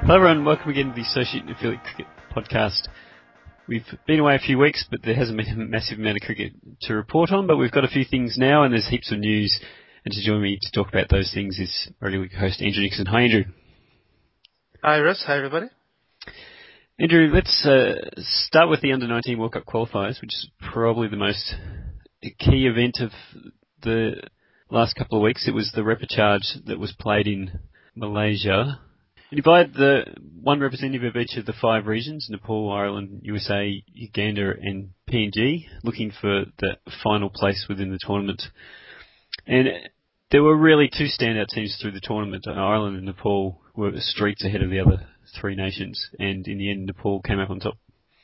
Hello everyone, welcome again to the Associate and Affiliate Cricket Podcast. We've been away a few weeks, but there hasn't been a massive amount of cricket to report on, but we've got a few things now and there's heaps of news. And to join me to talk about those things is Radio Week host Andrew Nixon. Hi Andrew. Hi Russ, hi everybody. Andrew, let's start with the Under-19 World Cup qualifiers, which is probably the most key event of the last couple of weeks. It was the repechage that was played in Malaysia. You divided the one representative of each of the five regions, Nepal, Ireland, USA, Uganda and PNG, looking for the final place within the tournament. And there were really two standout teams through the tournament. Ireland and Nepal were streets ahead of the other three nations, and in the end Nepal came out on top.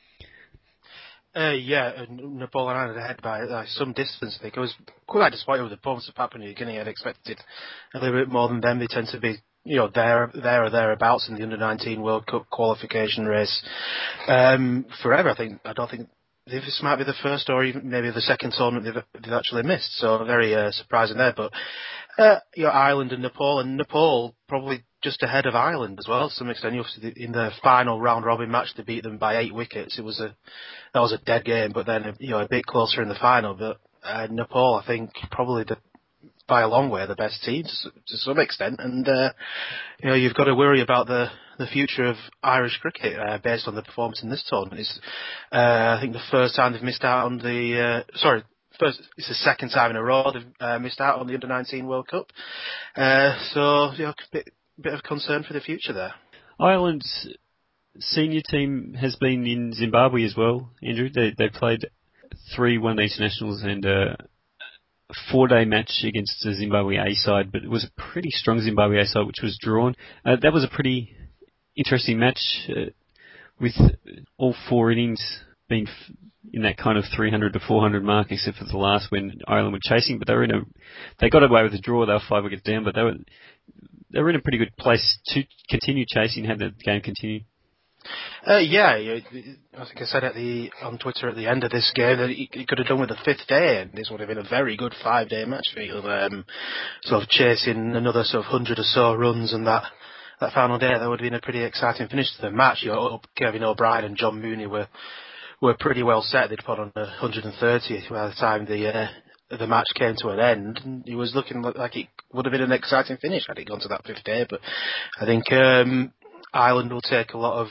Nepal and Ireland ahead by some distance. I think I was quite disappointed with the performance of Papua New Guinea. I'd expected a little bit more than them. They tend to be, there or thereabouts in the Under-19 World Cup qualification race forever. I don't think this might be the first or even maybe the second tournament they've actually missed. So very surprising there. But Ireland and Nepal probably just ahead of Ireland as well to some extent. Obviously, in the final round robin match, they beat them by 8 wickets. That was a dead game, but then a bit closer in the final. But Nepal, I think, probably by a long way the best team to some extent, and you've got to worry about the future of Irish cricket based on the performance in this tournament. It's I think the first time they've missed out on it's the second time in a row they've missed out on the Under-19 World Cup. A bit of concern for the future there. Ireland's senior team has been in Zimbabwe as well, Andrew. They played 3 one-day internationals and a 4-day match against the Zimbabwe A side, but it was a pretty strong Zimbabwe A side which was drawn. That was a pretty interesting match with all 4 innings being in that kind of 300 to 400 mark, except for the last when Ireland were chasing. But they got away with the draw. They were 5 wickets down, but they were in a pretty good place to continue chasing had the game continued. I think I said on Twitter at the end of this game that he could have done with the 5th day, and this would have been a very good 5-day match for you. Sort of chasing another sort of 100 or so runs, and that final day, that would have been a pretty exciting finish to the match. Kevin O'Brien and John Mooney were pretty well set. They'd put on 130 by the time the match came to an end, and it was looking like it would have been an exciting finish had it gone to that 5th day. But I think Ireland will take a lot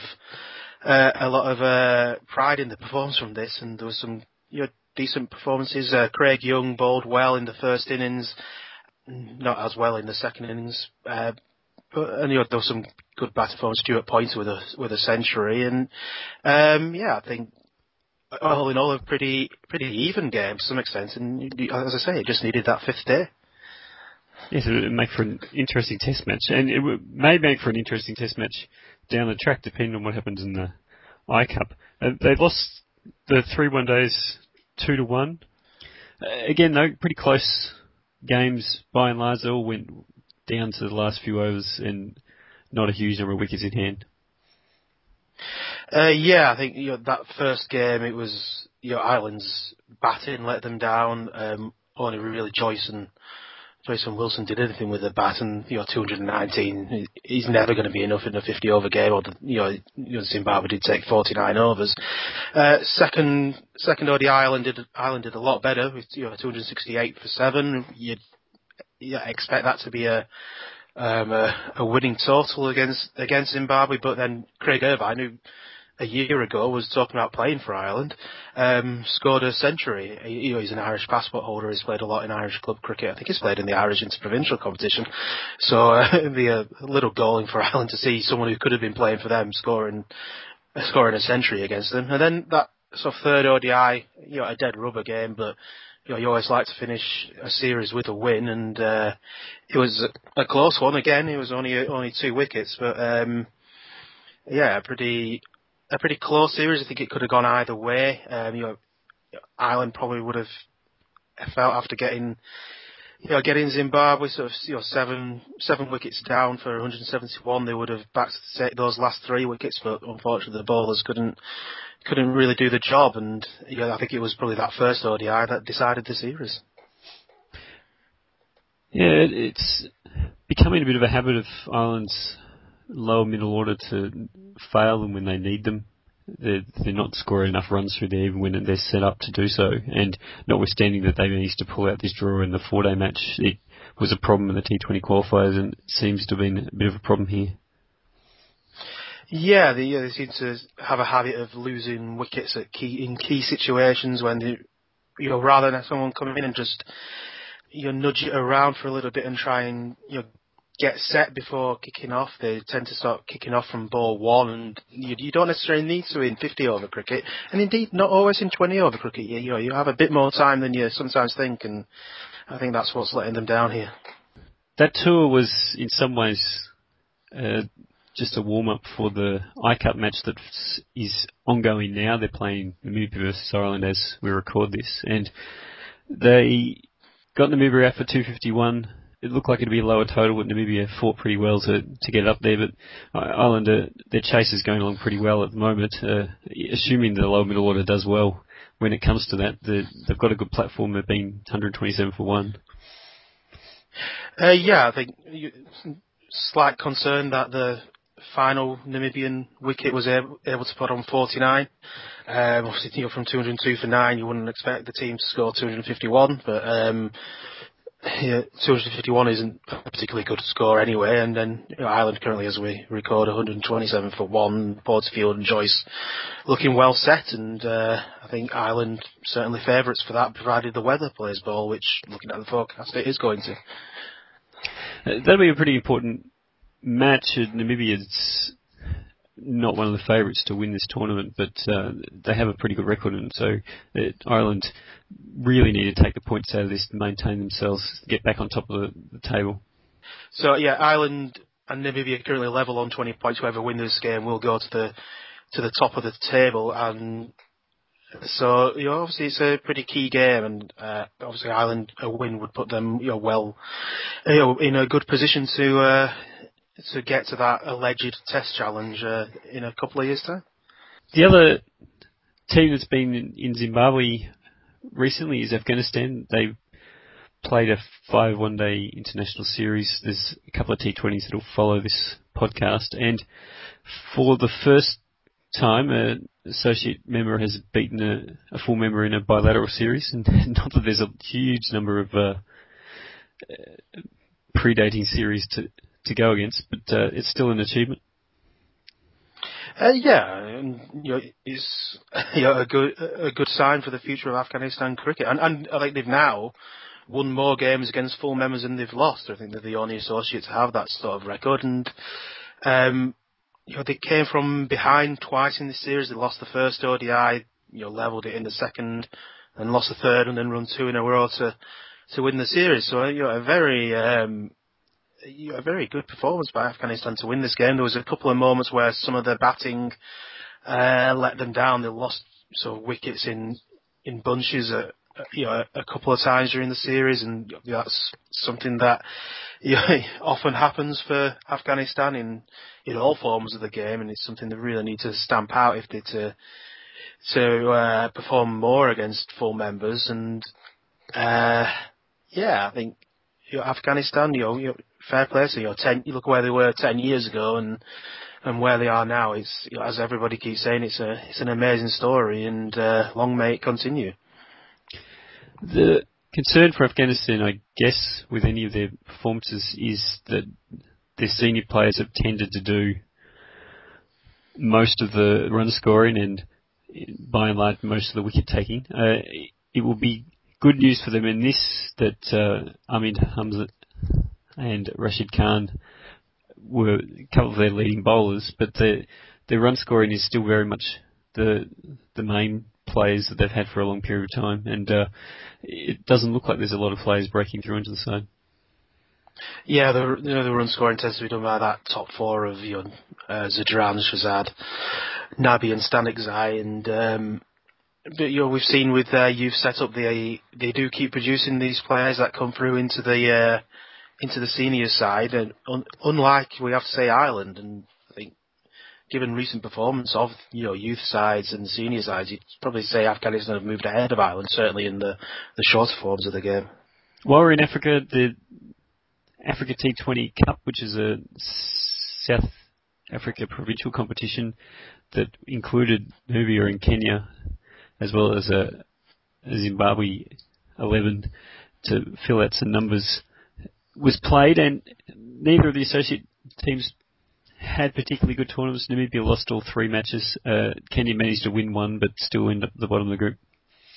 of pride in the performance from this, and there was some decent performances. Craig Young bowled well in the first innings, not as well in the second innings, but there was some good batting performance. Stuart Pointer with a century, and I think all in all a pretty even game to some extent. And as I say, it just needed that 5th day. Yes, it would make for an interesting test match, and it may make for an interesting test match down the track, depending on what happens in the I Cup. They lost the 3 one-days 2-1. Again, though, pretty close games by and large. They all went down to the last few overs and not a huge number of wickets in hand. I think that first game, it was Ireland's batting let them down. Only really Joyce and Wilson did anything with the bat, and 219 is never going to be enough in a 50-over game. Or Zimbabwe did take 49 overs. Second ODI, Ireland did a lot better with 268 for 7. You'd expect that to be a winning total against Zimbabwe, but then Craig Irvine, who a year ago was talking about playing for Ireland, scored a century. He's an Irish passport holder. He's played a lot in Irish club cricket. I think he's played in the Irish interprovincial competition. So it'd be a little galling for Ireland to see someone who could have been playing for them scoring a century against them. And then that sort of third ODI, a dead rubber game, but you always like to finish a series with a win, and it was a close one again. It was only 2 wickets, but a pretty close series. I think it could have gone either way. Ireland probably would have felt after getting Zimbabwe sort of 7 wickets down for 171, they would have backed to take those last 3 wickets, but unfortunately the bowlers couldn't really do the job, and I think it was probably that first ODI that decided the series. Yeah, it's becoming a bit of a habit of Ireland's lower middle order to fail them when they need them. They're not scoring enough runs through there even when they're set up to do so. And notwithstanding that they managed to pull out this draw in the 4-day match, it was a problem in the T20 qualifiers and it seems to have been a bit of a problem here. Yeah, they seem to have a habit of losing wickets in key situations when rather than someone coming in and just nudge it around for a little bit and try and get set before kicking off. They tend to start kicking off from ball one, and you don't necessarily need to in 50 over cricket, and indeed not always in 20 over cricket. You have a bit more time than you sometimes think, and I think that's what's letting them down here. That tour was in some ways just a warm-up for the I-Cup match that is ongoing now. They're playing Namibia versus Ireland as we record this. And they got Namibia out for 251. It looked like it'd be a lower total, but Namibia fought pretty well to get up there. But Ireland, their chase is going along pretty well at the moment. Assuming the lower middle order does well when it comes to that, they've got a good platform. They've been 127 for 1. I think slight concern that the final Namibian wicket was able to put on 49. Obviously, from 202 for 9, you wouldn't expect the team to score 251, but 251 isn't a particularly good score anyway. And then Ireland currently, as we record, 127 for 1. Porterfield and Joyce looking well set, and I think Ireland certainly favourites for that, provided the weather plays ball, which, looking at the forecast, it is going to. That'll be a pretty important match. Namibia's not one of the favourites to win this tournament, but they have a pretty good record, and so Ireland really need to take the points out of this to maintain themselves, get back on top of the table. So Ireland and Namibia are currently level on 20 points. Whoever wins this game will go to the top of the table, and so obviously it's a pretty key game, and obviously Ireland a win would put them in a good position to get to that alleged test challenge in a couple of years' time. The other team that's been in Zimbabwe recently is Afghanistan. They played a 5 one-day international series. There's a couple of T20s that will follow this podcast, and for the first time, an associate member has beaten a full member in a bilateral series, and not that there's a huge number of predating series to go against, but it's still an achievement. It's a good sign for the future of Afghanistan cricket, and I think they've now won more games against full members than they've lost. I think they're the only associate to have that sort of record, and they came from behind twice in this series. They lost the first ODI, levelled it in the second, and lost the third, and then run 2 in a row to win the series. So a very good performance by Afghanistan to win this game. There was a couple of moments where some of their batting let them down. They lost wickets in bunches a couple of times during the series, and that's something that often happens for Afghanistan in all forms of the game, and it's something they really need to stamp out if they're to perform more against full members. And I think Afghanistan, fair play. So you look where they were 10 years ago and where they are now. It's as everybody keeps saying, it's an amazing story, and long may it continue. The concern for Afghanistan, I guess, with any of their performances is that their senior players have tended to do most of the run scoring and, by and large, most of the wicket taking. It will be good news for them in this that Ahmed Hamza and Rashid Khan were a couple of their leading bowlers, but their run scoring is still very much the main players that they've had for a long period of time, and it doesn't look like there's a lot of players breaking through into the side. Yeah, the run scoring tends to be done by that top 4 of Zadran, Shazad, Nabi, and Stanixai, and but we've seen with their youth setup they do keep producing these players that come through into the senior side, and unlike, we have to say, Ireland, and I think given recent performance of youth sides and senior sides, you'd probably say Afghanistan have moved ahead of Ireland, certainly in the shorter forms of the game. While we're in Africa, the Africa T20 Cup, which is a South Africa provincial competition that included Namibia and Kenya, as well as a Zimbabwe 11 to fill out some numbers, was played, and neither of the associate teams had particularly good tournaments. Namibia lost all 3 matches. Kenya managed to win 1, but still ended up at the bottom of the group.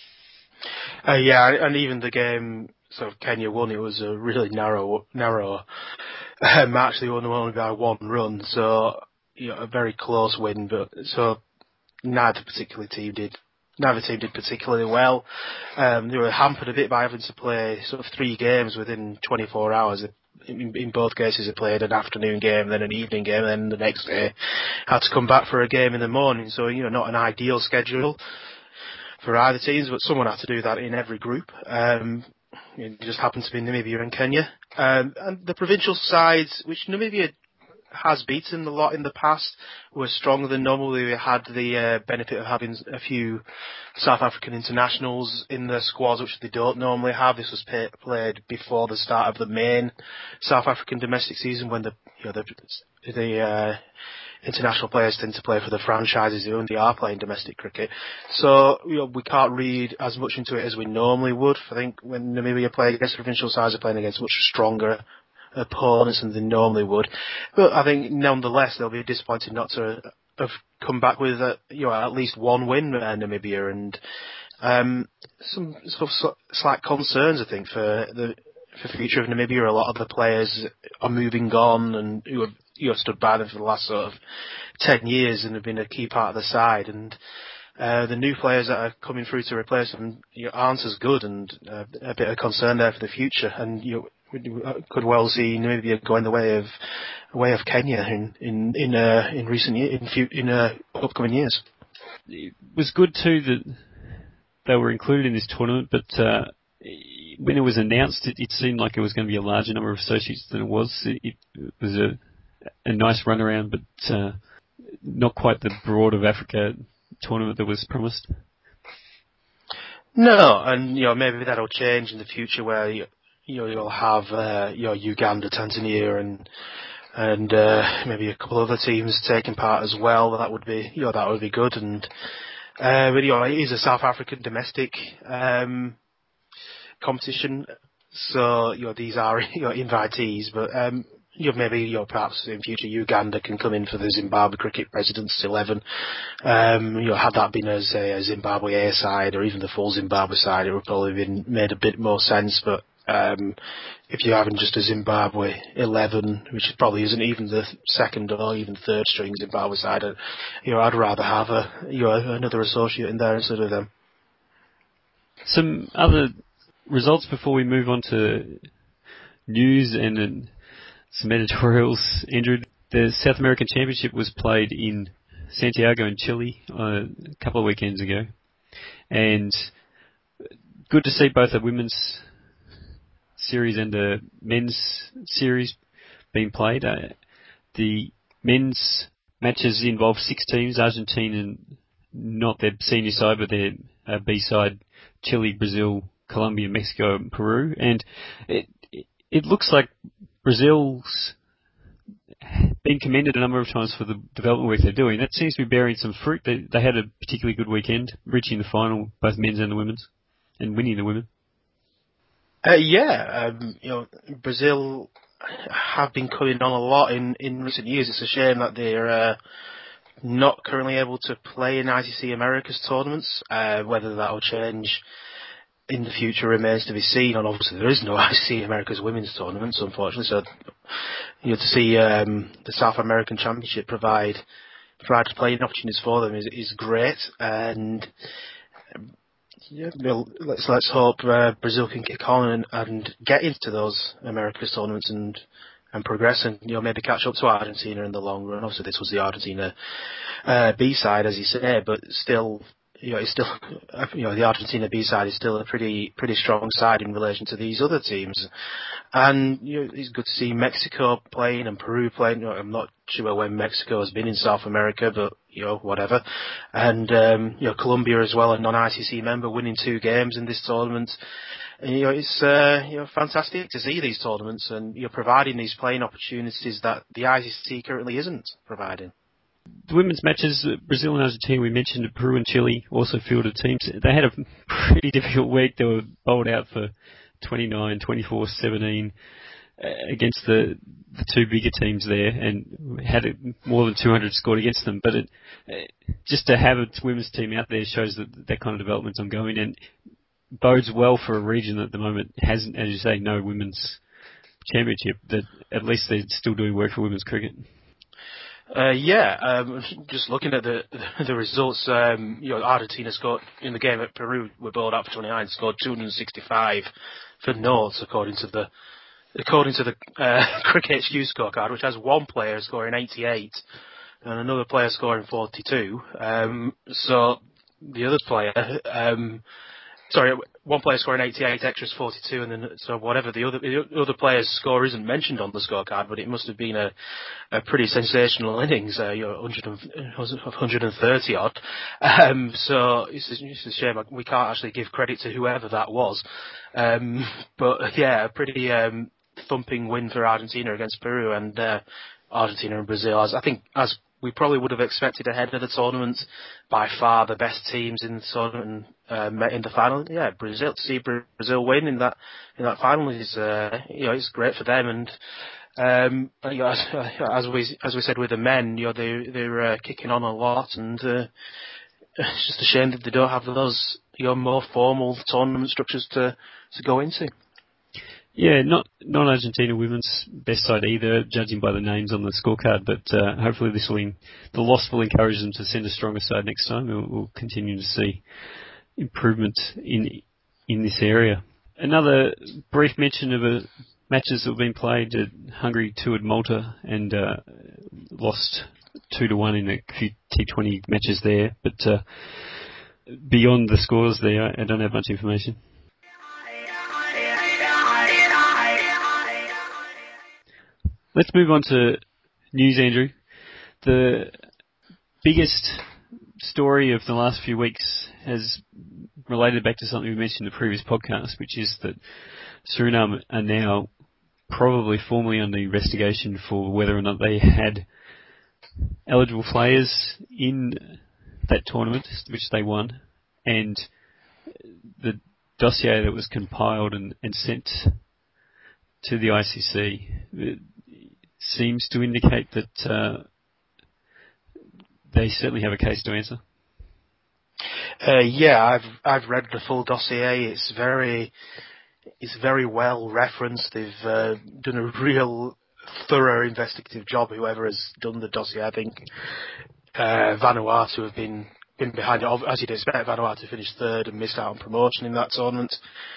And even the game sort of Kenya won. It was a really narrow match. They won only by 1 run, so a very close win. But so neither team did particularly well. They were hampered a bit by having to play sort of 3 games within 24 hours. In both cases, they played an afternoon game, then an evening game, and then the next day had to come back for a game in the morning. So not an ideal schedule for either teams, but someone had to do that in every group. It just happened to be Namibia and Kenya. And the provincial sides, which Namibia has beaten a lot in the past, were stronger than normal. They had the benefit of having a few South African internationals in their squads, which they don't normally have. This was played before the start of the main South African domestic season, when the international players tend to play for the franchises who only are playing domestic cricket. So we can't read as much into it as we normally would. I think when Namibia play against provincial sides, they're playing against much stronger opponents than they normally would. But I think nonetheless they'll be disappointed not to have come back with at least 1 win, Namibia, and some sort of slight concerns, I think, for the future of Namibia. A lot of the players are moving on, and who have stood by them for the last sort of 10 years and have been a key part of the side, and the new players that are coming through to replace them aren't as good, and a bit of concern there for the future. And we could well see Namibia going the way of Kenya in recent upcoming years. It was good too that they were included in this tournament, but when it was announced, it seemed like it was going to be a larger number of associates than it was. It was a nice run around, but not quite the Broad of Africa tournament that was promised. No, and maybe that'll change in the future, where you'll have Uganda, Tanzania, and maybe a couple other teams taking part as well. That would be good. And but it is a South African domestic competition, so these are invitees, but maybe perhaps in future Uganda can come in for the Zimbabwe Cricket Presidents 11. Had that been as a Zimbabwe A side, or even the full Zimbabwe side, it would probably been made a bit more sense. But if you're having just a Zimbabwe 11, which probably isn't even the second or even third string Zimbabwe side, I'd rather have another associate in there instead of them. Some other results before we move on to news and some editorials. Andrew, the South American Championship was played in Santiago in Chile a couple of weekends ago, and good to see both the women's series and the men's series being played. The men's matches involve 6 teams, Argentina, not their senior side, but their B side, Chile, Brazil, Colombia, Mexico, and Peru. And it looks like Brazil's been commended a number of times for the development work they're doing. That seems to be bearing some fruit. They had a particularly good weekend, reaching the final, both men's and the women's, and winning the women. Brazil have been coming on a lot in recent years. It's a shame that they're not currently able to play in ICC Americas tournaments. Whether that will change in the future remains to be seen. And obviously there is no ICC Americas women's tournaments, unfortunately. So to see the South American Championship provide playing opportunities for them is great. And let's hope Brazil can kick on and get into those Americas tournaments and progress, and maybe catch up to Argentina in the long run. Obviously, this was the Argentina B side, as you say, but still, it's still the Argentina B side is still a pretty strong side in relation to these other teams. And it's good to see Mexico playing and Peru playing. I'm not sure when Mexico has been in South America, but whatever. And Colombia as well, a non-ICC member, winning 2 games in this tournament. It's fantastic to see these tournaments, and you're providing these playing opportunities that the ICC currently isn't providing. The women's matches, Brazil and Argentina, we mentioned, Peru and Chile also fielded teams. They had a pretty difficult week. They were bowled out for 29, 24, 17 against the two bigger teams there, and had more than 200 scored against them. But just to have a women's team out there shows that kind of development's ongoing, and bodes well for a region that at the moment hasn't, as you say, no women's championship. That at least they're still doing work for women's cricket. Just looking at the results, Argentina scored in the game at Peru. Were bowled out for 29, scored 265 for noughts according to the Cricket HQ scorecard, which has one player scoring 88 and another player scoring 42. So the other player, one player scoring 88, extras 42, and then so whatever the other player's score isn't mentioned on the scorecard, but it must have been a pretty sensational innings, 130 odd. So it's a shame we can't actually give credit to whoever that was. But yeah, a pretty thumping win for Argentina against Peru, and Argentina and Brazil, as we probably would have expected ahead of the tournament, by far the best teams in the tournament met in the final. Yeah, Brazil, to see Brazil win in that final is it's great for them. And as we said with the men, they're kicking on a lot, and it's just a shame that they don't have those more formal tournament structures to go into. Yeah, not Argentina women's best side either, judging by the names on the scorecard. But hopefully the loss will encourage them to send a stronger side next time. We'll continue to see improvement in this area. Another brief mention of matches that have been played. Hungary toured Malta and lost 2-1 in a few T20 matches there. But beyond the scores there, I don't have much information. Let's move on to news, Andrew. The biggest story of the last few weeks has related back to something we mentioned in the previous podcast, which is that Suriname are now probably formally under investigation for whether or not they had eligible players in that tournament, which they won, and the dossier that was compiled and sent to the ICC seems to indicate that they certainly have a case to answer. I've read the full dossier. It's very well referenced. They've done a real thorough investigative job. Whoever has done the dossier, I think Vanuatu have been behind it. As you'd expect, Vanuatu finished third and missed out on promotion in that tournament.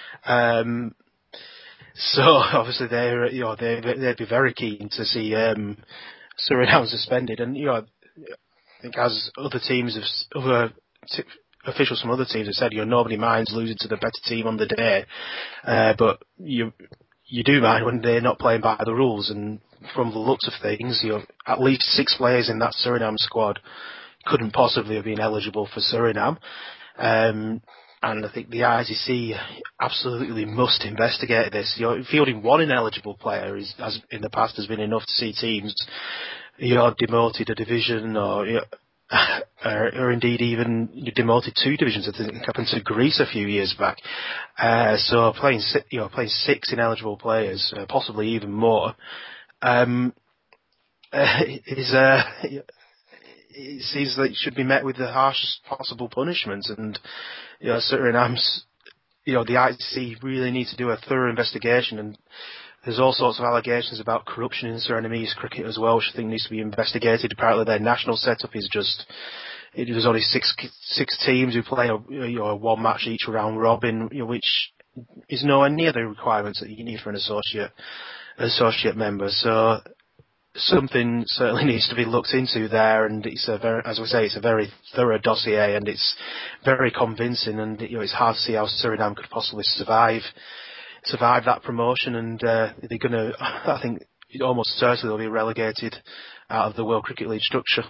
So obviously they'd be very keen to see Suriname suspended, and I think as other officials from other teams have said, nobody minds losing to the better team on the day, but you do mind when they're not playing by the rules. And from the looks of things, at least 6 players in that Suriname squad couldn't possibly have been eligible for Suriname. And I think the ICC absolutely must investigate this. Fielding one ineligible player as in the past has been enough to see teams, demoted a division or indeed even demoted 2 divisions. I think it happened to Greece a few years back. So playing 6 ineligible players, possibly even more, it seems like it should be met with the harshest possible punishment. And Suriname's, the ICC really needs to do a thorough investigation. And there's all sorts of allegations about corruption in Surinamese cricket as well, which I think needs to be investigated. Apparently, their national setup is there's only six teams who play a one match each round robin, which is nowhere near the requirements that you need for an associate member. So something certainly needs to be looked into there, and it's a very thorough dossier, and it's very convincing, and it's hard to see how Suriname could possibly survive that promotion, and they're going to, I think, almost certainly they'll be relegated out of the World Cricket League structure.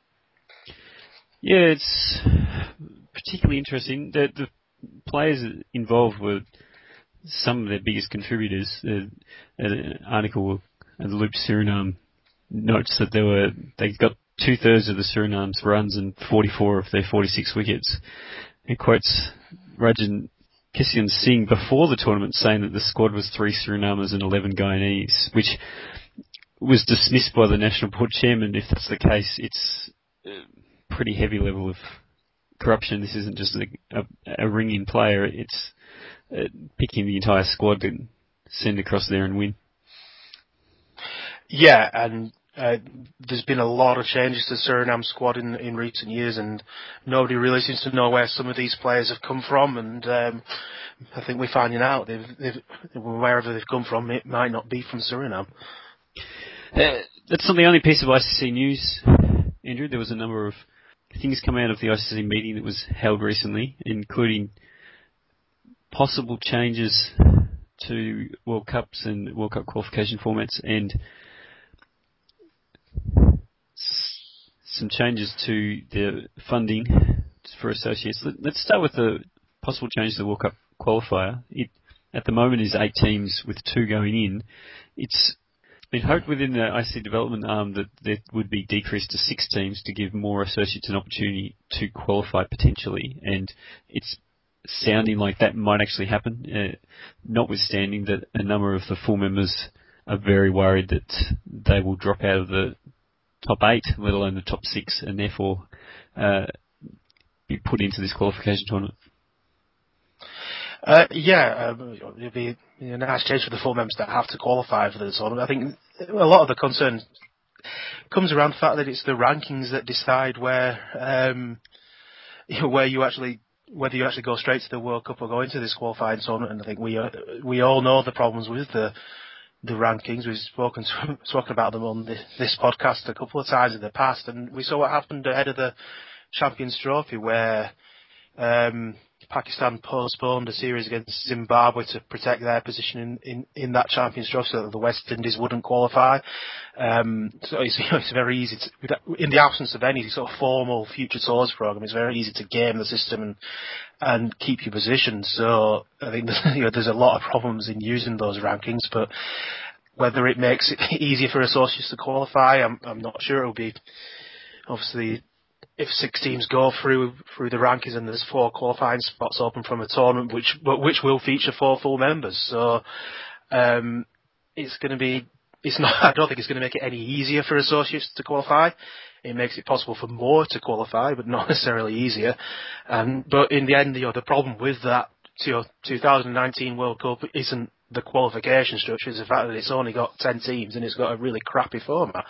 Yeah, it's particularly interesting. The players involved were some of their biggest contributors. An article in the Loop Suriname notes that they got 2/3 of the Suriname's runs and 44 of their 46 wickets. It quotes Rajan Kishan Singh before the tournament saying that the squad was 3 Surinamers and 11 Guyanese, which was dismissed by the national board chairman. If that's the case, it's a pretty heavy level of corruption. This isn't just a ring-in player. It's picking the entire squad and send across there and win. Yeah, and there's been a lot of changes to the Suriname squad in recent years, and nobody really seems to know where some of these players have come from. And I think we're finding out wherever they've come from, it might not be from Suriname. That's not the only piece of ICC news, Andrew. There was a number of things come out of the ICC meeting that was held recently, including possible changes to World Cups and World Cup qualification formats, and some changes to the funding for associates. Let's start with the possible change to the World Cup qualifier. It, at the moment, is 8 teams with 2 going in. It's been hoped within the ICC development arm that there would be decreased to 6 teams to give more associates an opportunity to qualify potentially, and it's sounding like that might actually happen, notwithstanding that a number of the full members are very worried that they will drop out of the top 8, let alone the top 6, and therefore be put into this qualification tournament. It'd be a nice change for the full members that have to qualify for the tournament. I think a lot of the concern comes around the fact that it's the rankings that decide whether you actually go straight to the World Cup or go into this qualifying tournament. And I think we all know the problems with the rankings. We've spoken about them on this podcast a couple of times in the past, and we saw what happened ahead of the Champions Trophy, where Pakistan postponed a series against Zimbabwe to protect their position in that Champions Trophy so that the West Indies wouldn't qualify. So it's very easy in the absence of any sort of formal future tours program, it's very easy to game the system and keep your position. So I think there's a lot of problems in using those rankings, but whether it makes it easier for associates to qualify, I'm not sure. It'll be obviously, if 6 teams go through the rankings and there's 4 qualifying spots open from a tournament, which will feature 4 full members. So it's going to be. It's not. I don't think it's going to make it any easier for associates to qualify. It makes it possible for more to qualify, but not necessarily easier. But in the end, the problem with that 2019 World Cup isn't the qualification structure; it's the fact that it's only got 10 teams and it's got a really crappy format.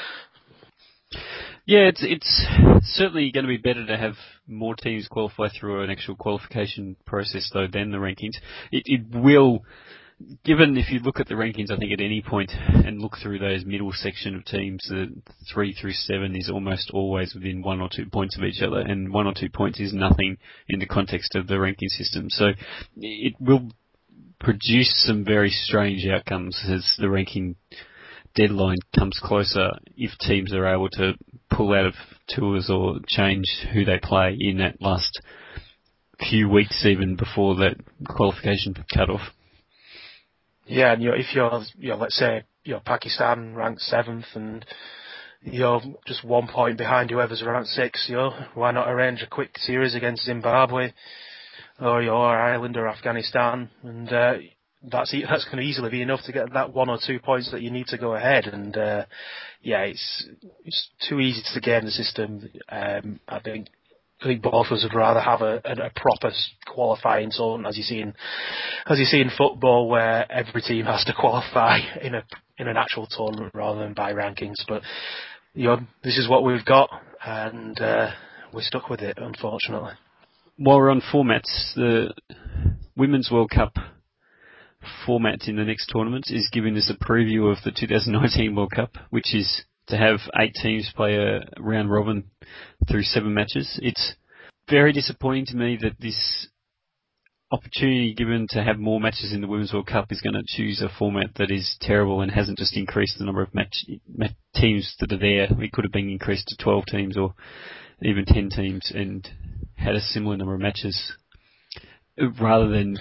Yeah, it's certainly going to be better to have more teams qualify through an actual qualification process, though, than the rankings. It will, given if you look at the rankings, I think at any point and look through those middle section of teams, the 3 through 7 is almost always within 1 or 2 points of each other, and 1 or 2 points is nothing in the context of the ranking system. So it will produce some very strange outcomes as the ranking deadline comes closer if teams are able to pull out of tours or change who they play in that last few weeks even before that qualification cut off. Yeah, and if you're let's say Pakistan ranked 7th and you're just 1 point behind whoever's ranked 6th, why not arrange a quick series against Zimbabwe or Ireland or Afghanistan, and that's going to easily be enough to get that 1 or 2 points that you need to go ahead. And it's too easy to game the system. I think both of us would rather have a proper qualifying tournament, as you see in football, where every team has to qualify in an actual tournament rather than by rankings. But this is what we've got, and we're stuck with it, unfortunately. While we're on formats, the Women's World Cup format in the next tournament is giving us a preview of the 2019 World Cup, which is to have 8 teams play a round robin through 7 matches. It's very disappointing to me that this opportunity given to have more matches in the Women's World Cup is going to choose a format that is terrible and hasn't just increased the number of teams that are there. It could have been increased to 12 teams or even 10 teams and had a similar number of matches, rather than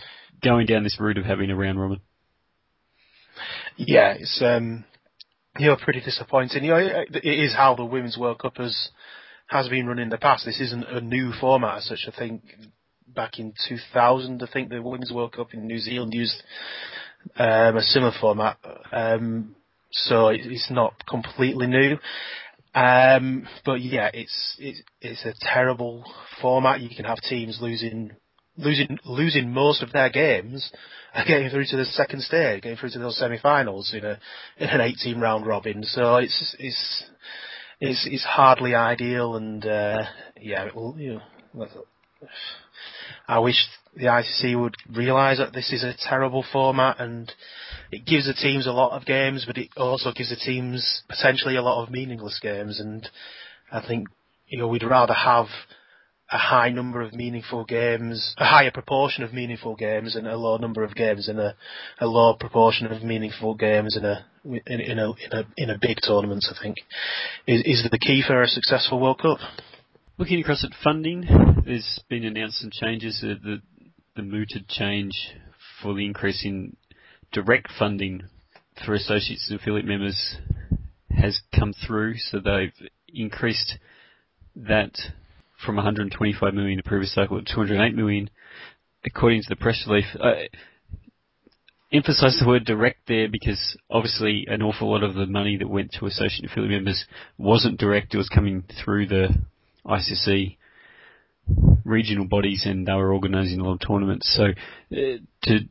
going down this route of having a round robin. Yeah, it's pretty disappointing. It is how the Women's World Cup has been run in the past. This isn't a new format as such. I think back in 2000, I think the Women's World Cup in New Zealand used a similar format. So it's not completely new. But yeah, it's a terrible format. You can have teams losing most of their games, getting through to the second stage, getting through to those semi-finals in an 18 round robin. So it's hardly ideal, and I wish the ICC would realise that this is a terrible format, and it gives the teams a lot of games, but it also gives the teams potentially a lot of meaningless games. And I think we'd rather have a high number of meaningful games, a higher proportion of meaningful games, and a low number of games, and a low proportion of meaningful games in a big tournament. I think is the key for a successful World Cup. Looking across at funding, there's been announced some changes. The mooted change for the increase in direct funding for associates and affiliate members has come through, so they've increased that from 125 million the previous cycle to 208 million, according to the press release. Emphasise the word direct there because obviously an awful lot of the money that went to associate and affiliate members wasn't direct. It was coming through the ICC regional bodies, and they were organising a lot of tournaments. So and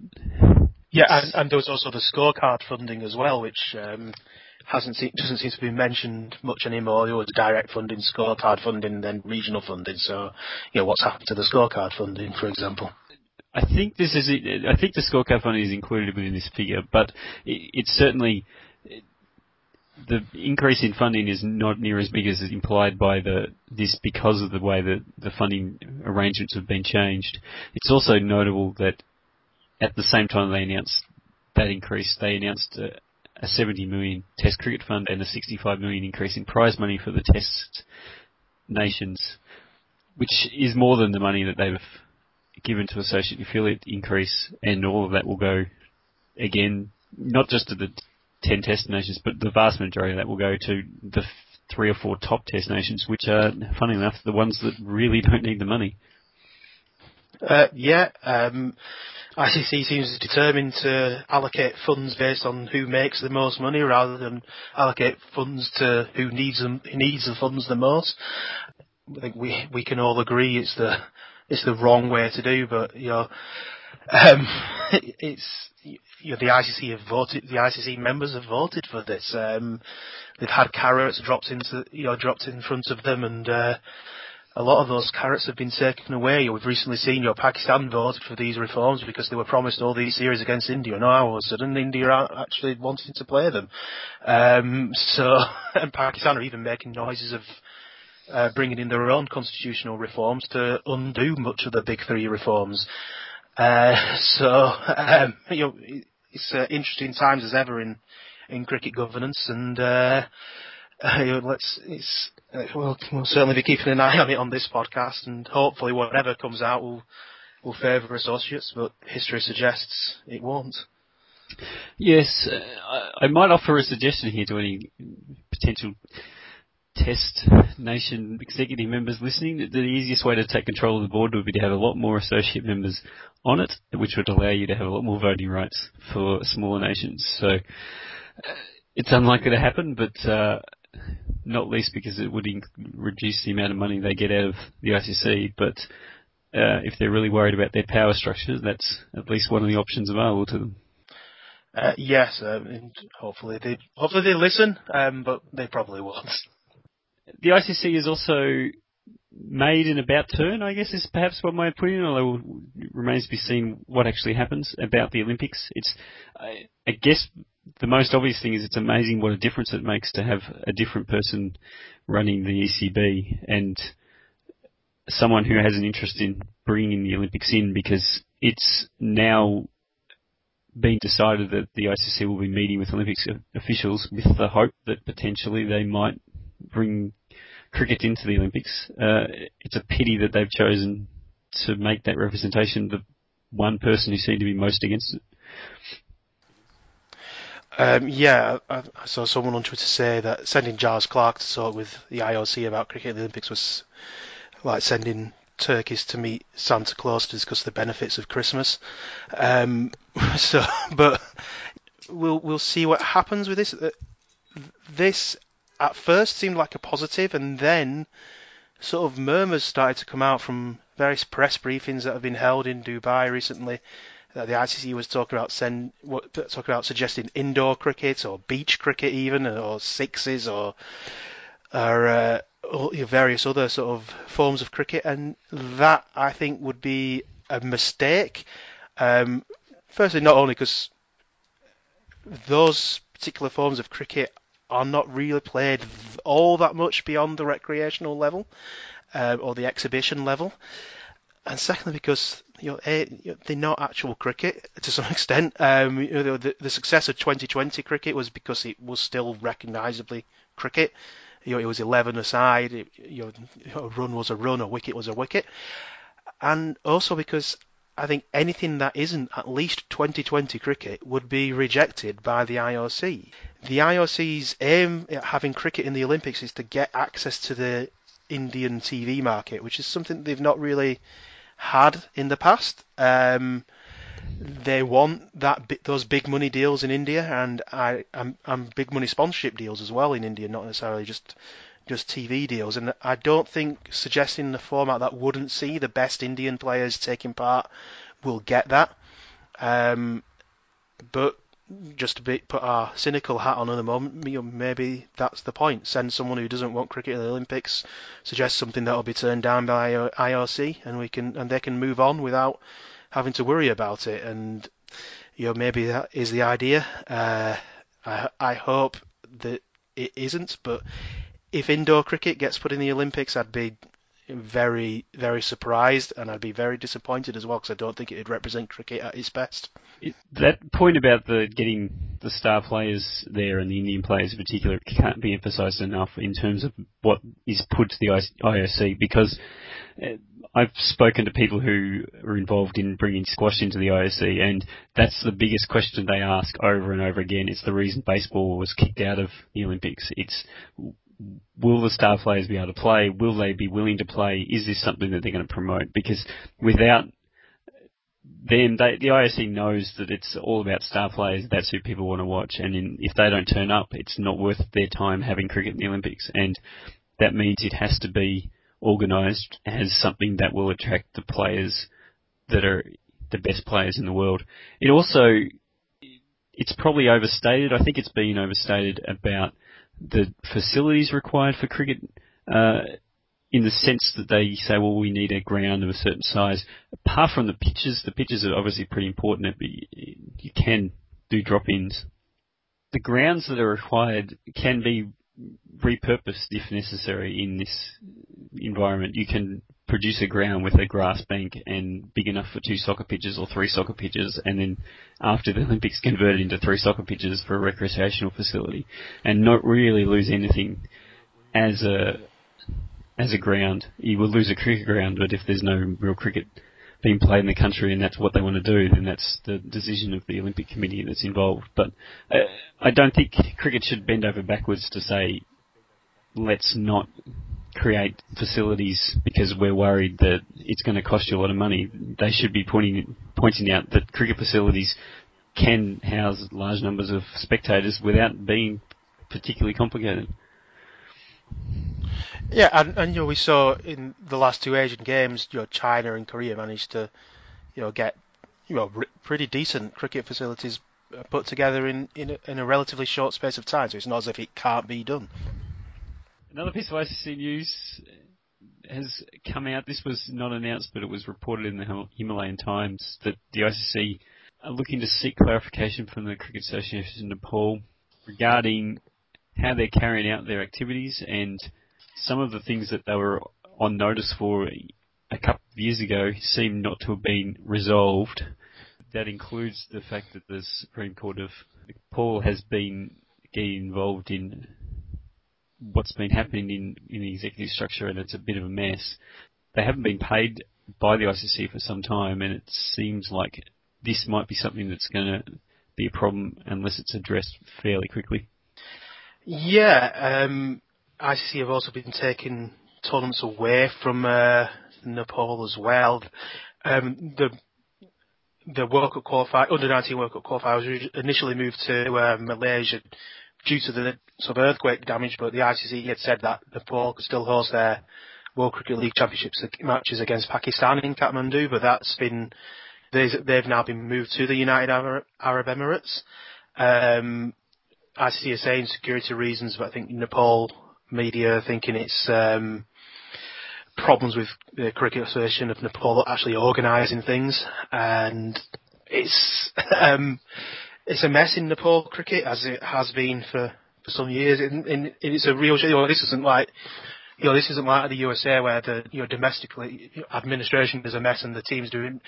there was also the scorecard funding as well, which doesn't seem to be mentioned much anymore. There was direct funding, scorecard funding, then regional funding. So, what's happened to the scorecard funding, for example? I think the scorecard funding is included within this figure, but it's certainly the increase in funding is not near as big as is implied by this because of the way that the funding arrangements have been changed. It's also notable that at the same time they announced that increase, they announced a 70 million Test cricket fund and a 65 million increase in prize money for the Test nations, which is more than the money that they've given to associate and affiliate increase, and all of that will go, again, not just to the 10 Test nations, but the vast majority of that will go to the 3 or 4 top Test nations, which are, funny enough, the ones that really don't need the money. ICC seems determined to allocate funds based on who makes the most money rather than allocate funds to who needs the funds the most. I think we can all agree it's the wrong way to do, but the ICC have voted. The ICC members have voted for this. They've had carrots dropped in front of them, and a lot of those carrots have been taken away. We've recently seen Pakistan voted for these reforms because they were promised all these series against India. Now all of a sudden India aren't actually wanting to play them. And Pakistan are even making noises of bringing in their own constitutional reforms to undo much of the big three reforms. It's interesting times as ever in cricket governance, and we'll certainly be keeping an eye on it on this podcast, and hopefully whatever comes out will favour associates, but history suggests it won't. Yes, I might offer a suggestion here to any potential Test nation executive members listening. The easiest way to take control of the board would be to have a lot more associate members on it, which would allow you to have a lot more voting rights for smaller nations. So it's unlikely to happen, but not least because it would reduce the amount of money they get out of the ICC. But if they're really worried about their power structure, that's at least one of the options available to them. Yes, and hopefully they listen, but they probably won't. The ICC is also made an about turn, I guess, is perhaps one way of putting it, although it remains to be seen what actually happens about the Olympics. I guess the most obvious thing is it's amazing what a difference it makes to have a different person running the ECB and someone who has an interest in bringing the Olympics in, because it's now been decided that the ICC will be meeting with Olympics officials with the hope that potentially they might bring cricket into the Olympics. It's a pity that they've chosen to make that representation the one person who seemed to be most against it? I saw someone on Twitter say that sending Giles Clark to talk with the IOC about cricket at the Olympics was like sending turkeys to meet Santa Claus to discuss the benefits of Christmas. But we'll see what happens with this. This at first seemed like a positive, and then sort of murmurs started to come out from various press briefings that have been held in Dubai recently. That the ICC was talking about suggesting indoor cricket or beach cricket even, or sixes or various other sort of forms of cricket, and that I think would be a mistake. Firstly, not only because those particular forms of cricket are not really played all that much beyond the recreational level or the exhibition level, and secondly because they're not actual cricket to some extent. The success of 2020 cricket was because it was still recognisably cricket. It was 11 aside. A run was a run, a wicket was a wicket, and also because I think anything that isn't at least 2020 cricket would be rejected by the IOC. The IOC's aim at having cricket in the Olympics is to get access to the Indian TV market, which is something they've not really had in the past. They want those big money deals in India, and I'm big money sponsorship deals as well in India, not necessarily just TV deals. And I don't think suggesting the format that wouldn't see the best Indian players taking part will get that. But just to put our cynical hat on at the moment, maybe that's the point. Send someone who doesn't want cricket in the Olympics, suggest something that will be turned down by IOC, and they can move on without having to worry about it. And maybe that is the idea. I hope that it isn't, but if indoor cricket gets put in the Olympics, I'd be very, very surprised, and I'd be very disappointed as well, because I don't think it would represent cricket at its best. That point about getting the star players there and the Indian players in particular can't be emphasised enough in terms of what is put to the IOC, because I've spoken to people who are involved in bringing squash into the IOC, and that's the biggest question they ask over and over again. It's the reason baseball was kicked out of the Olympics. It's, will the star players be able to play? Will they be willing to play? Is this something that they're going to promote? Because without them, the IOC knows that it's all about star players. That's who people want to watch. And if they don't turn up, it's not worth their time having cricket in the Olympics. And that means it has to be organised as something that will attract the players that are the best players in the world. It's probably overstated. I think it's been overstated about the facilities required for cricket, in the sense that they say, well, we need a ground of a certain size. Apart from the pitches are obviously pretty important, but you can do drop-ins. The grounds that are required can be repurposed if necessary in this environment. You can produce a ground with a grass bank and big enough for 2 soccer pitches or 3 soccer pitches, and then after the Olympics convert it into 3 soccer pitches for a recreational facility, and not really lose anything as a ground. You will lose a cricket ground, but if there's no real cricket being played in the country and that's what they want to do, then that's the decision of the Olympic Committee that's involved. But I don't think cricket should bend over backwards to say, let's not create facilities because we're worried that it's going to cost you a lot of money. They should be pointing out that cricket facilities can house large numbers of spectators without being particularly complicated. Yeah, and we saw in the last 2 Asian Games, China and Korea managed to get pretty decent cricket facilities put together in a relatively short space of time. So it's not as if it can't be done. Another piece of ICC news has come out. This was not announced, but it was reported in the Himalayan Times that the ICC are looking to seek clarification from the Cricket Association in Nepal regarding how they're carrying out their activities, and some of the things that they were on notice for a couple of years ago seem not to have been resolved. That includes the fact that the Supreme Court of Nepal has been getting involved in what's been happening in the executive structure, and it's a bit of a mess. They haven't been paid by the ICC for some time, and it seems like this might be something that's going to be a problem unless it's addressed fairly quickly. Yeah, ICC have also been taking tournaments away from Nepal as well. The World Cup qualifier, under-19 World Cup qualifier was initially moved to Malaysia due to the sort of earthquake damage, but the ICC had said that Nepal could still host their World Cricket League Championships matches against Pakistan in Kathmandu, but they've now been moved to the United Arab Emirates. ICC are saying security reasons, but I think Nepal media are thinking it's problems with the Cricket Association of Nepal actually organising things, and it's a mess in Nepal cricket, as it has been for some years. And it's a real shame. This isn't like the USA where domestically administration is a mess and the team's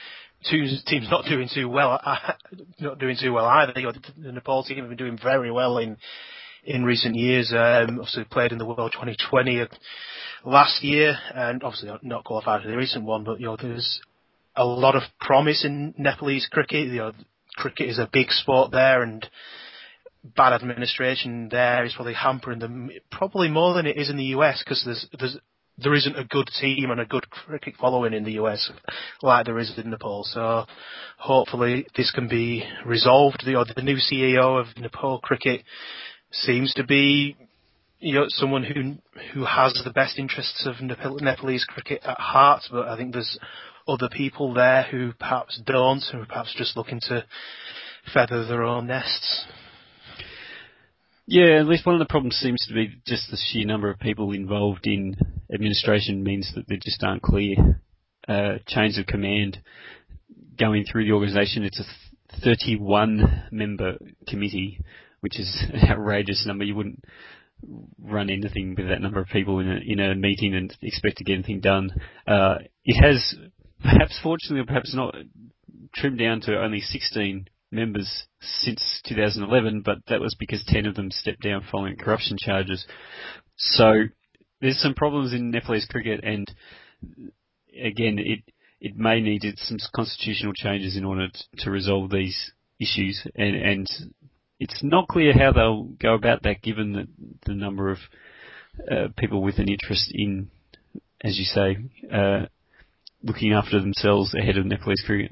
not doing too well. Not doing too well either. The Nepal team have been doing very well in recent years. Obviously played in the World 2020 last year, and obviously not qualified for the recent one. But there's a lot of promise in Nepalese cricket. Cricket is a big sport there, and bad administration there is probably hampering them probably more than it is in the US, because there isn't a good team and a good cricket following in the US like there is in Nepal. So hopefully this can be resolved. The new CEO of Nepal Cricket seems to be someone who has the best interests of Nepalese cricket at heart, but I think there's other people there who perhaps don't, who are perhaps just looking to feather their own nests. Yeah, at least one of the problems seems to be just the sheer number of people involved in administration means that there just aren't clear chains of command going through the organisation. It's a 31-member committee, which is an outrageous number. You wouldn't run anything with that number of people in a meeting and expect to get anything done. It has, perhaps fortunately or perhaps not, trimmed down to only 16 members since 2011, but that was because 10 of them stepped down following corruption charges. So there's some problems in Nepalese cricket, and again, it may need some constitutional changes in order to resolve these issues, and it's not clear how they'll go about that, given the number of people with an interest in, as you say, looking after themselves ahead of Nepalese cricket.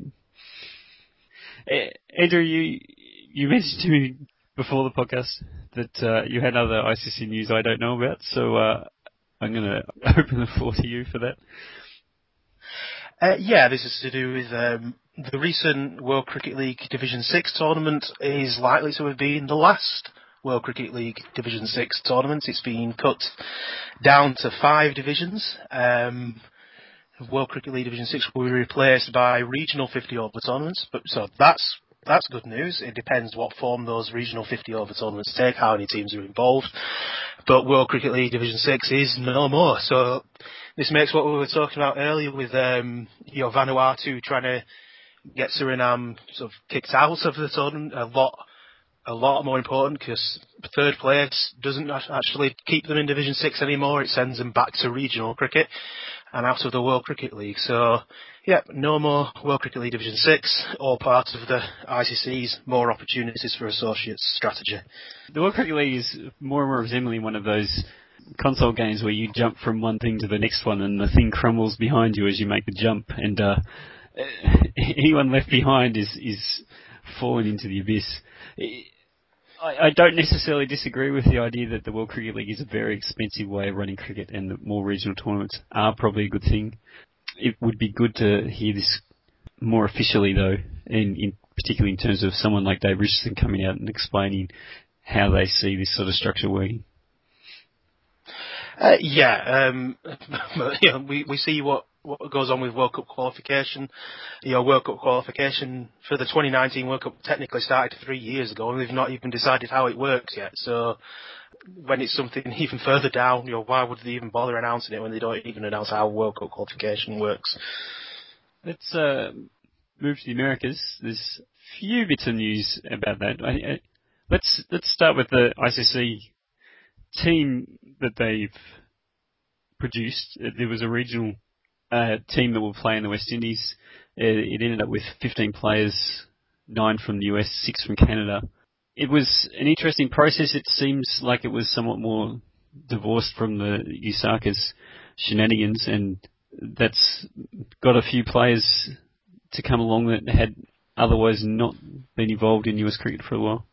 Andrew, you mentioned to me before the podcast that you had other ICC news I don't know about, so I'm going to open the floor to you for that. This is to do with the recent World Cricket League Division 6 tournament is likely to have been the last World Cricket League Division 6 tournament. It's been cut down to 5 divisions. World Cricket League Division 6 will be replaced by regional 50-over tournaments. So that's good news. It depends what form those regional 50-over tournaments take, how many teams are involved. But World Cricket League Division 6 is no more. So this makes what we were talking about earlier with Vanuatu trying to get Suriname sort of kicked out of the tournament a lot more important, because third place doesn't actually keep them in Division 6 anymore. It sends them back to regional cricket and out of the World Cricket League. So, no more World Cricket League Division 6, all part of the ICC's more opportunities for associates strategy. The World Cricket League is more and more resembling one of those console games where you jump from one thing to the next one and the thing crumbles behind you as you make the jump, and anyone left behind is falling into the abyss. I don't necessarily disagree with the idea that the World Cricket League is a very expensive way of running cricket, and that more regional tournaments are probably a good thing. It would be good to hear this more officially, though, particularly in terms of someone like Dave Richardson coming out and explaining how they see this sort of structure working. We see what goes on with World Cup qualification. World Cup qualification for the 2019 World Cup technically started 3 years ago, and they've not even decided how it works yet. So when it's something even further down, why would they even bother announcing it when they don't even announce how World Cup qualification works? Let's move to the Americas. There's a few bits of news about that. Let's start with the ICC team that they've produced. There was a regional team that will play in the West Indies. It ended up with 15 players, 9 from the US, 6 from Canada. It was an interesting process. It seems like it was somewhat more divorced from the USACA's shenanigans, and that's got a few players to come along that had otherwise not been involved in US cricket for a while.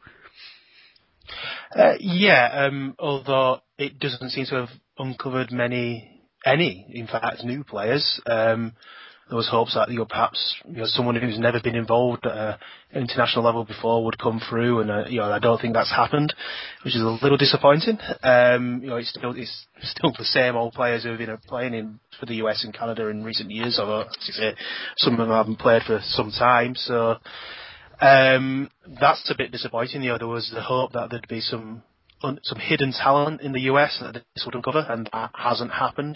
Although it doesn't seem to have uncovered any, in fact, new players. There was hopes that perhaps someone who's never been involved at an international level before would come through, and I don't think that's happened, which is a little disappointing. It's still the same old players who have been playing for the US and Canada in recent years, although as you say, some of them haven't played for some time. So that's a bit disappointing. There was the hope that there'd be some hidden talent in the US that this would uncover, and that hasn't happened.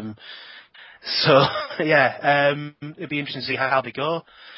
It'd be interesting to see how they go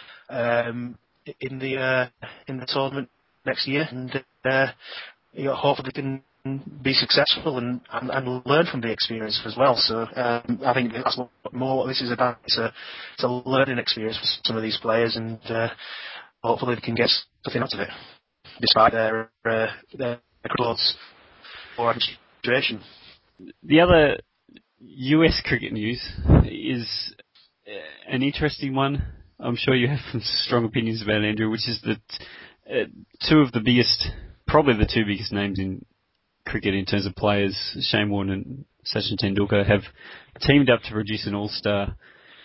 in the tournament next year, and hopefully they can be successful and learn from the experience as well. So I think that's more what this is about. It's a learning experience for some of these players, and hopefully they can get something out of it, despite their clothes or administration. The other US cricket news is an interesting one. I'm sure you have some strong opinions about it, Andrew, which is that two of the biggest, probably the two biggest names in cricket in terms of players, Shane Warne and Sachin Tendulkar, have teamed up to produce an all-star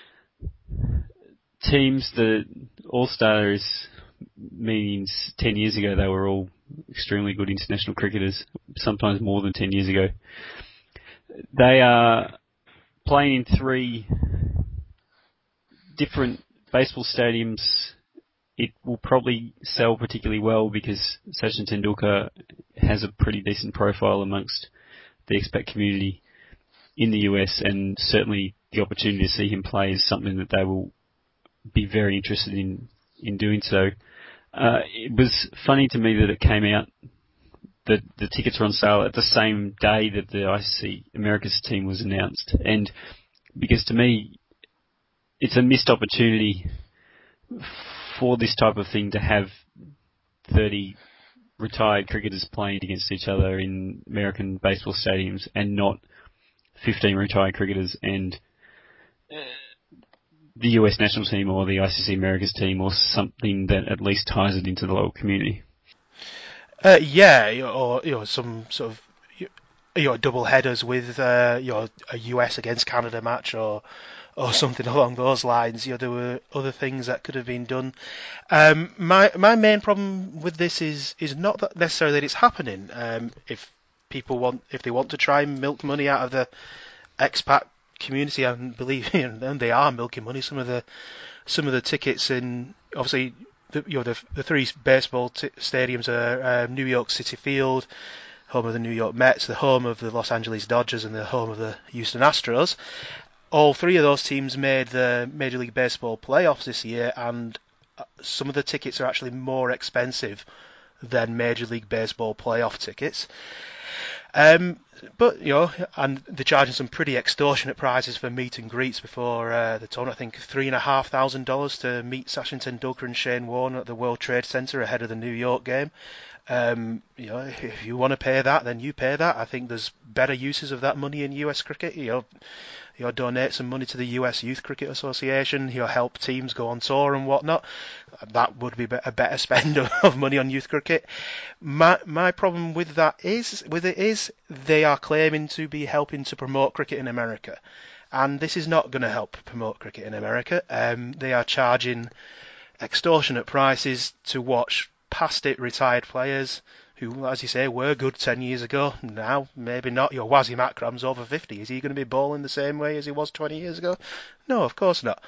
teams. The all-star means 10 years ago they were all extremely good international cricketers, sometimes more than 10 years ago. They are playing in 3 different baseball stadiums. It will probably sell particularly well because Sachin Tendulkar has a pretty decent profile amongst the expat community in the US, and certainly the opportunity to see him play is something that they will be very interested in doing so. It was funny to me that it came out that the tickets were on sale at the same day that the ICC Americas team was announced, and because to me it's a missed opportunity for this type of thing to have 30 retired cricketers playing against each other in American baseball stadiums and not 15 retired cricketers and the US national team or the ICC Americas team or something that at least ties it into the local community. Or some sort of double headers with a US against Canada match or something along those lines. There were other things that could have been done. My main problem with this is not that necessarily that it's happening. If they want to try and milk money out of the expat community, and believe me, and they are milking money. Some of the tickets in obviously the 3 baseball stadiums are New York Citi Field, home of the New York Mets, the home of the Los Angeles Dodgers, and the home of the Houston Astros. All 3 of those teams made the Major League Baseball playoffs this year, and some of the tickets are actually more expensive than Major League Baseball playoff tickets. But and they're charging some pretty extortionate prices for meet and greets before the tournament. I think $3,500 to meet Sachin Tendulkar and Shane Warne at the World Trade Center ahead of the New York game. If you want to pay that, then you pay that. I think there's better uses of that money in US cricket. Donate some money to the US Youth Cricket Association. Help teams go on tour and whatnot. That would be a better spend of money on youth cricket. My problem with it is they are claiming to be helping to promote cricket in America, and this is not going to help promote cricket in America. They are charging extortionate prices to watch past it retired players who, as you say, were good 10 years ago. Now, maybe not. Wasim Akram's over 50. Is he going to be bowling the same way as he was 20 years ago? No, of course not.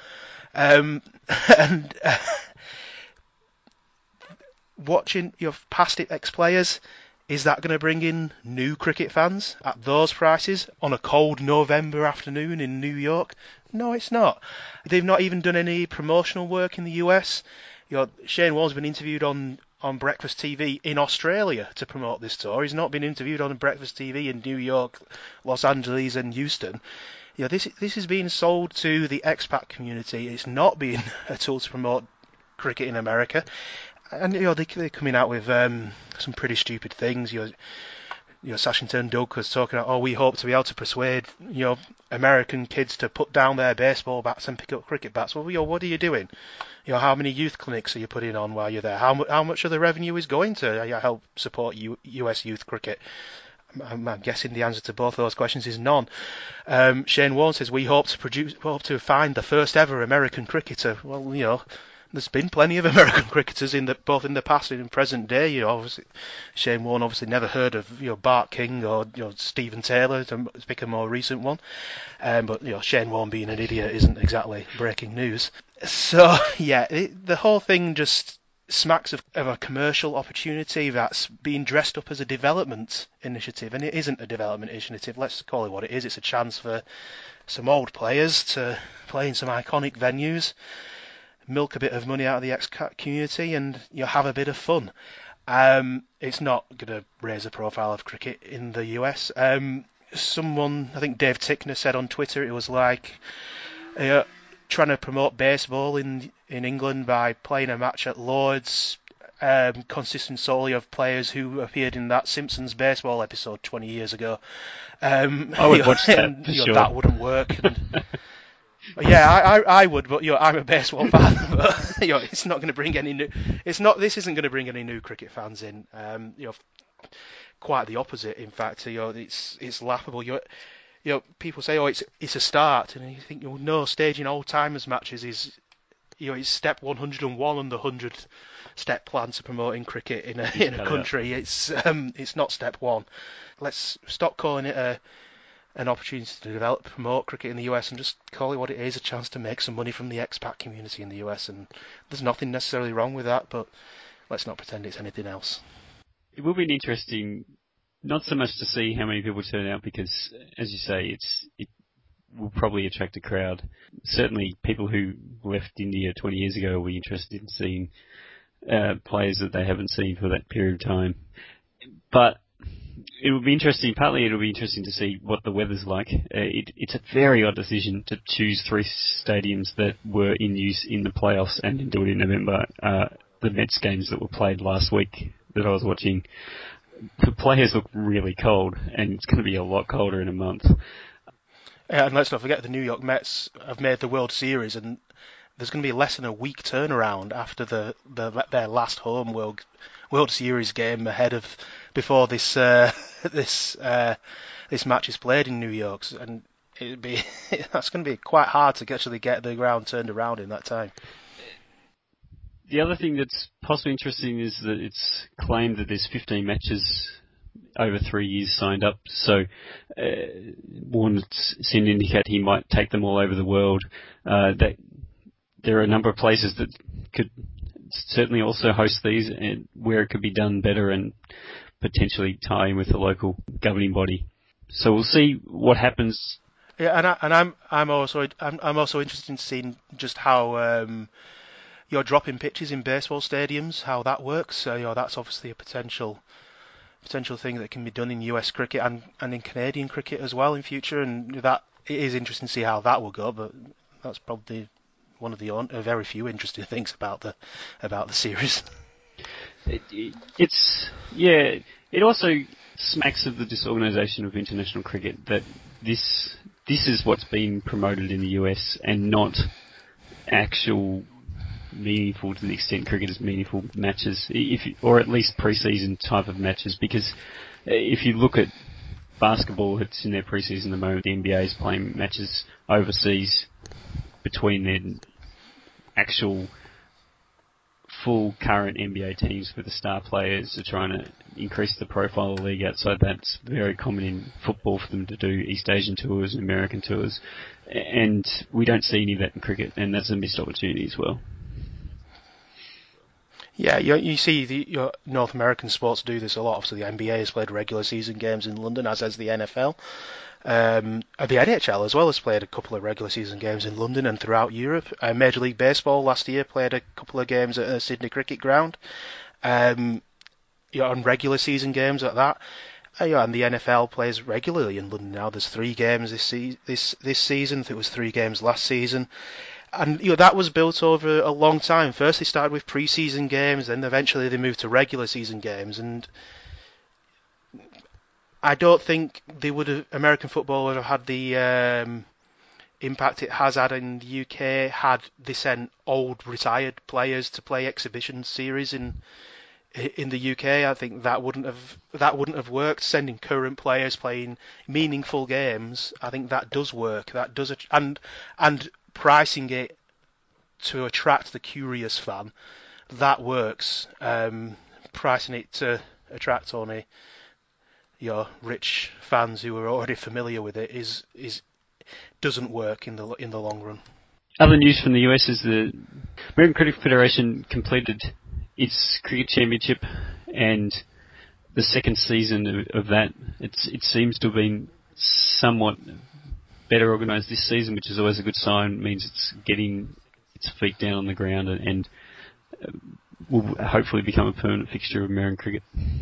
Watching your past it ex-players, is that going to bring in new cricket fans at those prices on a cold November afternoon in New York? No, it's not. They've not even done any promotional work in the US. Shane Warne's been interviewed on Breakfast TV in Australia to promote this tour. He's not been interviewed on Breakfast TV in New York, Los Angeles and Houston. This is being sold to the expat community. It's not being a tool to promote cricket in America. And they're coming out with some pretty stupid things. Sachin Tendulkar's talking about, we hope to be able to persuade American kids to put down their baseball bats and pick up cricket bats. Well, what are you doing? How many youth clinics are you putting on while you're there? How much of the revenue is going to help support US youth cricket? I'm guessing the answer to both of those questions is none. Shane Warne says we hope to find the first ever American cricketer. Well, there's been plenty of American cricketers both in the past and in present day. Obviously, Shane Warne obviously never heard of Bart King or Stephen Taylor to pick a more recent one. But Shane Warne being an idiot isn't exactly breaking news. So yeah, the whole thing just smacks of a commercial opportunity that's being dressed up as a development initiative, and it isn't a development initiative. Let's call it what it is. It's a chance for some old players to play in some iconic venues, milk a bit of money out of the expat community, and have a bit of fun. It's not going to raise the profile of cricket in the US. Someone, I think Dave Tickner, said on Twitter it was like trying to promote baseball in England by playing a match at Lord's, consisting solely of players who appeared in that Simpsons baseball episode 20 years ago. I would watch that for sure. That wouldn't work. Yeah, I would, but I'm a baseball fan. But it's not going to bring any new. This isn't going to bring any new cricket fans in. Quite the opposite. In fact, it's laughable. People say, it's a start, and you think, no, staging old timers matches is, it's step 101 on the 100-step plan to promoting cricket in a country. It's not step one. Let's stop calling it an opportunity to promote cricket in the US, and just call it what it is, a chance to make some money from the expat community in the US. And there's nothing necessarily wrong with that, but let's not pretend it's anything else. It will be interesting, not so much to see how many people turn out, because, as you say, it will probably attract a crowd. Certainly people who left India 20 years ago will be interested in seeing players that they haven't seen for that period of time. But it will be interesting, partly it'll be interesting to see what the weather's like. It's a very odd decision to choose 3 stadiums that were in use in the playoffs and do it in November. The Mets games that were played last week that I was watching, the players look really cold, and it's going to be a lot colder in a month. Yeah, and let's not forget the New York Mets have made the World Series, and there's going to be less than a week turnaround after their last home World Series game before this match is played in New York, and that's going to be quite hard to actually get the ground turned around in that time. The other thing that's possibly interesting is that it's claimed that there's 15 matches over 3 years signed up. So Warne seemed to indicate he might take them all over the world. That there are a number of places that could certainly also host these, and where it could be done better and potentially tie in with the local governing body. So we'll see what happens. Yeah, and I'm also interested in seeing just how you're dropping pitches in baseball stadiums, how that works. So that's obviously a potential thing that can be done in US cricket and in Canadian cricket as well in future, and that it is interesting to see how that will go. But that's probably one of the very few interesting things about the series. It also smacks of the disorganisation of international cricket, that this is what's being promoted in the US and not actual meaningful, to the extent cricket is meaningful, matches, or at least pre-season type of matches. Because if you look at basketball, it's in their pre-season at the moment. The NBA is playing matches overseas between their actual full current NBA teams with the star players are trying to increase the profile of the league outside. That's very common in football for them to do East Asian tours and American tours, and we don't see any of that in cricket, and that's a missed opportunity as well. Yeah, you see your North American sports do this a lot. Obviously, the NBA has played regular season games in London, as has the NFL. The NHL as well has played a couple of regular season games in London and throughout Europe. Major League Baseball last year played a couple of games at Sydney Cricket Ground. On regular season games at that. And the NFL plays regularly in London now. There's 3 games this season. I think it was 3 games last season. And that was built over a long time. First they started with pre-season games, then eventually they moved to regular season games. And I don't think American football would have had the impact it has had in the UK had they sent old retired players to play exhibition series in the UK. I think that wouldn't have worked. Sending current players playing meaningful games, I think that does work. That does, and pricing it to attract the curious fan, that works. Pricing it to attract only your rich fans who are already familiar with it doesn't work in the long run. Other news from the US is the American Cricket Federation completed its cricket championship, and the second season of that, it seems to have been somewhat better organised this season, which is always a good sign. It means it's getting its feet down on the ground and will hopefully become a permanent fixture of American cricket.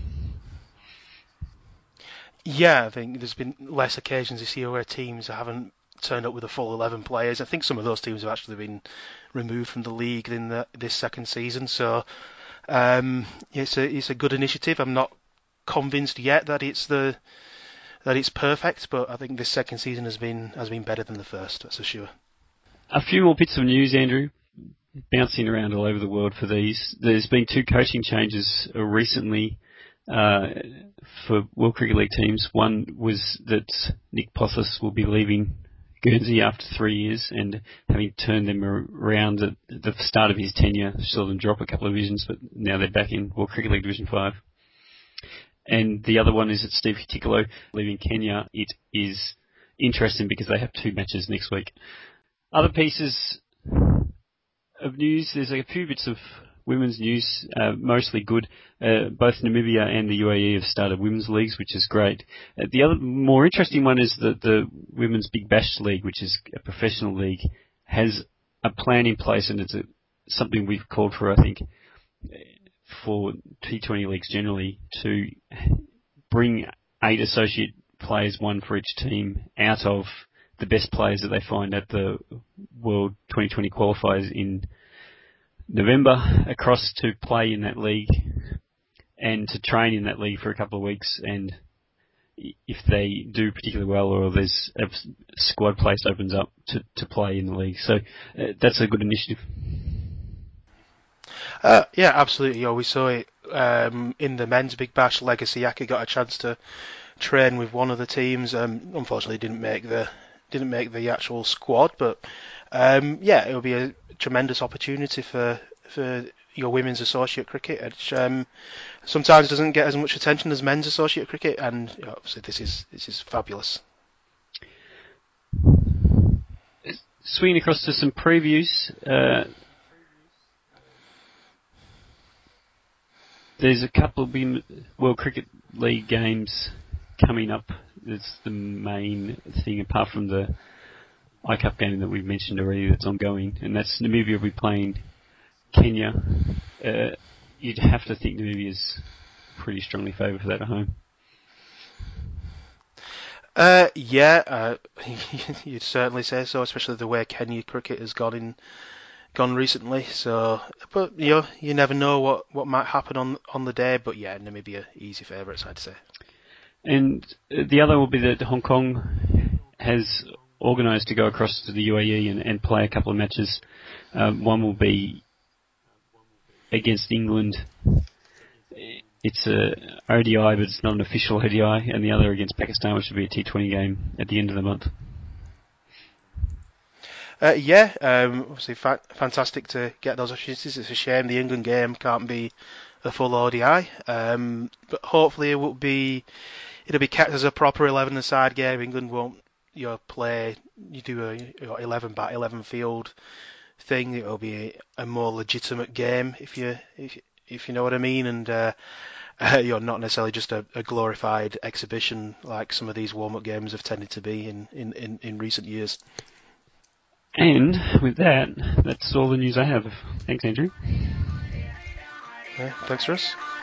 Yeah, I think there's been less occasions this year where teams haven't turned up with a full 11 players. I think some of those teams have actually been removed from the league in this second season. So it's a good initiative. I'm not convinced yet that it's perfect, but I think this second season has been better than the first. That's for sure. A few more bits of news, Andrew, bouncing around all over the world for these. There's been 2 coaching changes recently for World Cricket League teams. One was that Nick Pothas will be leaving Guernsey after 3 years, and having turned them around at the start of his tenure, saw them drop a couple of divisions, but now they're back in World Cricket League Division 5. And the other one is that Steve Tickolo leaving Kenya. It is interesting because they have 2 matches next week. Other pieces of news, there's a few bits of women's news, mostly good. Both Namibia and the UAE have started women's leagues, which is great. The other more interesting one is that the Women's Big Bash League, which is a professional league, has a plan in place, and it's something we've called for, I think, for T20 leagues generally, to bring 8 associate players, 1 for each team, out of the best players that they find at the World 2020 qualifiers in November, across to play in that league and to train in that league for a couple of weeks. And if they do particularly well, or there's a squad place opens up to play in the league. So that's a good initiative. Yeah, absolutely. We saw it in the men's Big Bash. Legacy Yaki got a chance to train with one of the teams. Unfortunately, didn't make the actual squad, but it will be a tremendous opportunity for your women's associate cricket, which sometimes doesn't get as much attention as men's associate cricket, and obviously this is fabulous. Swinging across to some previews. There's a couple of World Cricket League games coming up. That's the main thing, apart from the I-Cup game that we've mentioned already that's ongoing, and that's Namibia will be playing Kenya. You'd have to think Namibia's pretty strongly favoured for that at home. You'd certainly say so, especially the way Kenya cricket has gone recently. So, but you never know what might happen on the day. But yeah, Namibia easy favourites, I'd say. And the other will be that Hong Kong has organised to go across to the UAE and play a couple of matches. One will be against England. It's a ODI, but it's not an official ODI, and the other against Pakistan, which will be a T20 game at the end of the month. Obviously fantastic to get those opportunities. It's a shame the England game can't be a full ODI, but hopefully it'll be kept as a proper 11-a-side game. England won't do a 11 bat 11 field thing. It'll be a more legitimate game if you know what I mean, and not necessarily just a glorified exhibition like some of these warm-up games have tended to be in recent years. And with that, that's all the news I have. Thanks, Andrew. Yeah, thanks, Russ.